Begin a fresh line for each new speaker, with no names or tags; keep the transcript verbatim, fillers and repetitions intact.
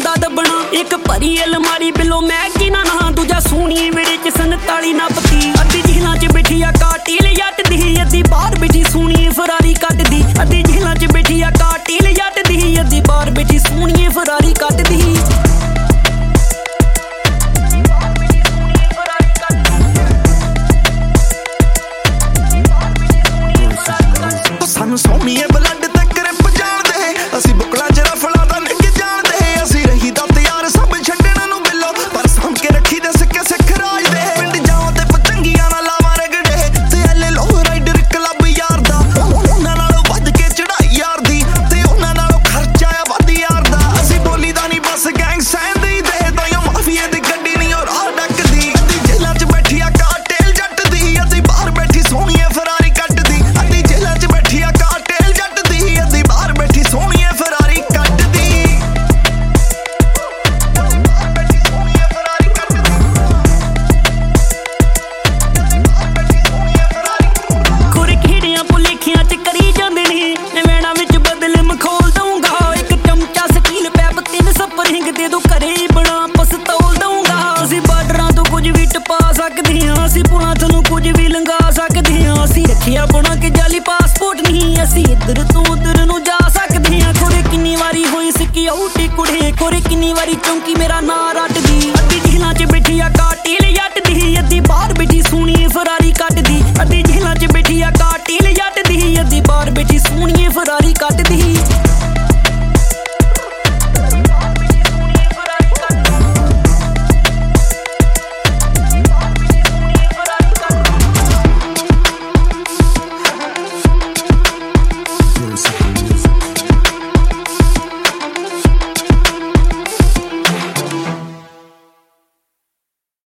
दा दबना। एक भरी अलमारी बिलो मैगी ना ना, दूजा सोनी विड़े च संताली ना पत्ती। अद्धी झीलां च बैठी आ काटील जट दी, अद्धी बाहर बैठी सोनी फरारी कटदी। अद्धी झीलां च बैठी आ काटील जट दी, अद्धी बाहर बैठी सोनी फरारी कटदी।
सानू सोहणीए ब्लड ते ग्रिप जाणदे, असीं बुकला च रफला दा निक जाणदे। असीं रही दा तैयार सब छड्डण नूं बिलो, पर साम के रखी दे सिक्के सिख राज दे। पिंड जावां ते पतंगियां ना लावां रगड़े, ते एले लो राइडर क्लब यार दा। उन्हां नालों वध के चढ़ाई यार दी, ते उन्हां नालों खर्चा आ वध यार दा। असीं बोली दा नहीं बस गैंग सैंदी दे, ताइयों माफिए दी गड्डी नहीं और राह डकदी। अद्धी जेलां च बैठी आ काटेल जट दी, अद्धी बाहर बैठी सोहणीए फरारी कटदी। अद्धी जेलां च बैठी आ काटेल जट दी, अद्धी बाहर बैठी सोहणीए फरारी कटदी।
खुर खेड़ियां भुलेखियां च करी जांदे ने, नैना विच बदल मखोल दूंगा। एक चमचा स्टील पैप तीन स्प्रिंग दे दो घरे बना पस्तौल दूंगा। असीं बार्डरां तो कुछ भी टपा सकदे हां, असीं पुलां थल्लों कुछ भी लंघा सकदे हां। असीं रखिया बना के जाली पासपोर्ट नहीं, असीं इधर तो उधर नूं जा सकदे हां। खोरे किन्नी वारी होई सिक्योरिटी कुड़े, खोरे किन्नी वारी चौंकी मेरा नाम